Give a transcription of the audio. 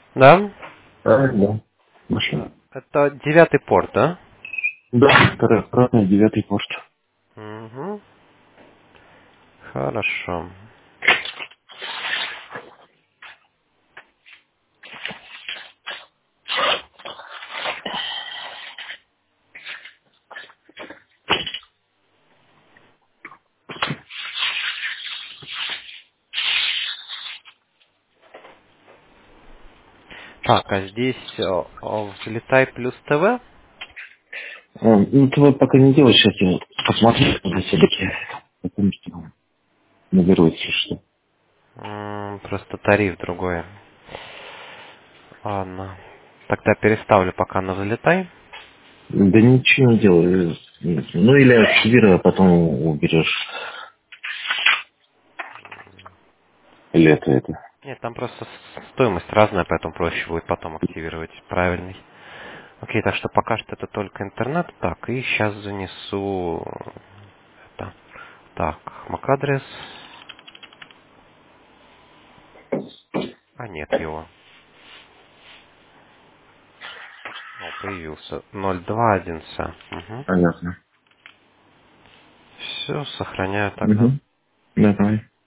Да? Да. Машина. Это 9 порт, да? Да, второй обратный, 9 порт. Угу. Хорошо. Так, а здесь взлетай плюс ТВ. Ну, ты вот пока не делай, сейчас я посмотрю на телеке. Потом наберу, если что. Просто тариф другой. Ладно. Тогда переставлю пока на взлетай. Да ничего не делаю. Ну, или активируй, а потом уберешь. Или это. Нет, там просто стоимость разная, поэтому проще будет потом активировать правильный. Окей, так что пока что это только интернет. Так, и сейчас занесу это. Так, MAC-адрес. А нет его. О, появился. 021. Угу. Понятно. Все, сохраняю тогда. Угу. Давай.